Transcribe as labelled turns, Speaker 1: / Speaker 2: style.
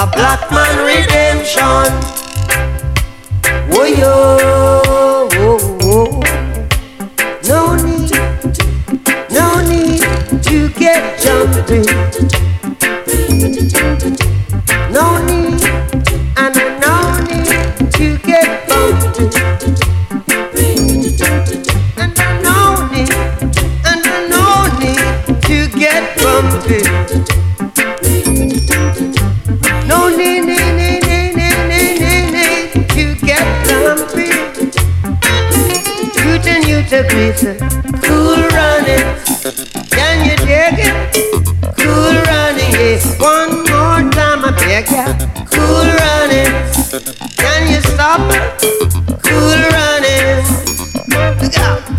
Speaker 1: a black man redemption. Oh yo, oh, oh. No need to get jumpy. No need, and no need to get bumpy. And no need, and no need to get bumpy. No need to get lumpy. You to greaser, cool running. Can you dig it? Cool running, yeah. One more time I beg ya. Cool running. Can you stop it? Cool running. Look out.